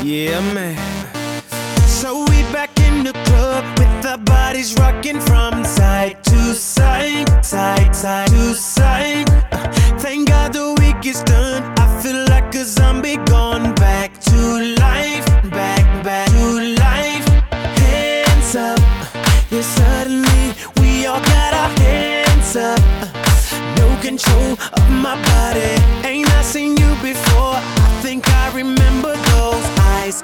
Yeah, man. So we back in the club with our bodies rocking from side to side, side to side. Thank God the week is done. I feel like a zombie gone back to life, back to life. Hands up, yeah, suddenly we all got our hands up. No control of my body. Ain't I seen you before? I think I remember those eyes.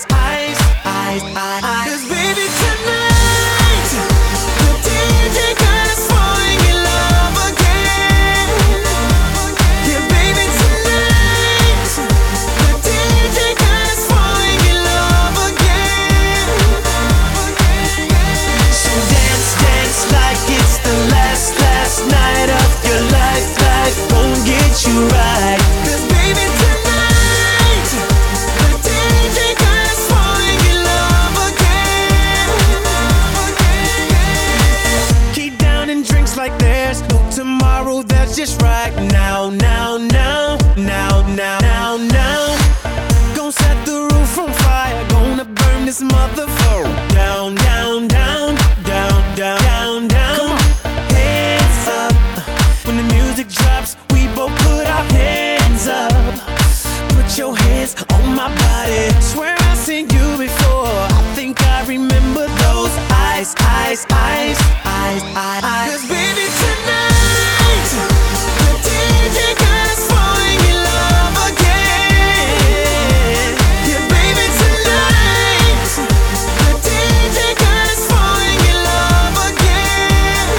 'Cause baby tonight, the DJ got us falling in love again. Yeah, baby tonight, the DJ got us falling in love again. So dance like it's the last night of your life. Life won't get you right. 'Cause baby tonight, the DJ got us falling in love again. Keep downing drinks like there's no tomorrow. That's just right now. Gonna set the roof on fire. Gonna burn this motherfucker down. Come on, hands up. When the music drops, we both put our hands up. Put your hands on my body. Swear I've seen you before. I think I remember those eyes. 'Cause baby tonight, the DJ got us falling in love again. Yeah, baby tonight, the DJ got us falling in love again.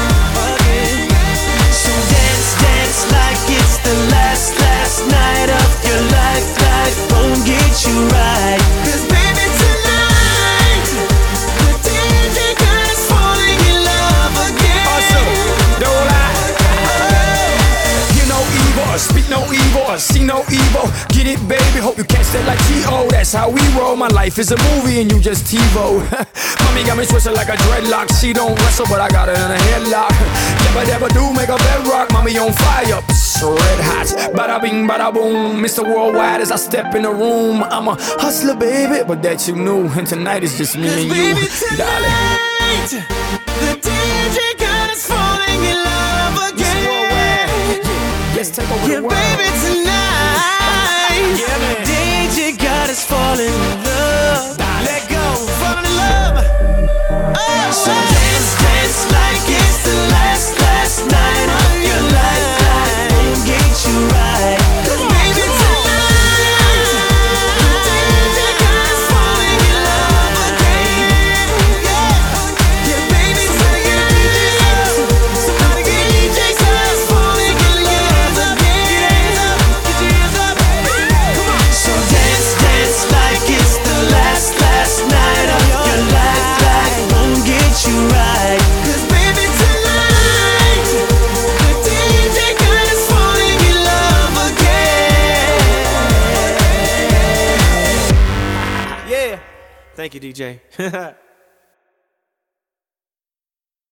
So dance like it's the last night of your life. Life won't get you right. 'Cause baby tonight, the DJ got us falling in love again. Awesome, don't lie. Hear no evil, or speak no evil, or see no evil. Get it, baby, hope you catch that like T.O. That's how we roll. My life is a movie and you just TiVo. Mommy got me twisted like a dreadlock. She don't wrestle, but I got her in a headlock. Never do make a bedrock. Mommy on fire, red hot. Bada bing, bada boom. Mr. Worldwide as I step in the room. I'm a hustler, baby, but that you knew. And tonight is just me and you, Baby darling. tonight, the DJ got us falling in love again. Let's take over Yeah, the world. baby tonight, Yeah, man. DJ got us falling in love. Let go, fall in love. Oh, so dance like it's the last night of your life. Life won't get you right. 'Cause baby tonight, the DJ got us falling in love again. Yeah, baby tonight, somebody get DJ got us falling in love again. Get your hands up. Come on. So dance like it's the last night of your life. Life won't get you right. 'Cause baby tonight, the DJ got us falling in love again. Yeah. Thank you, DJ.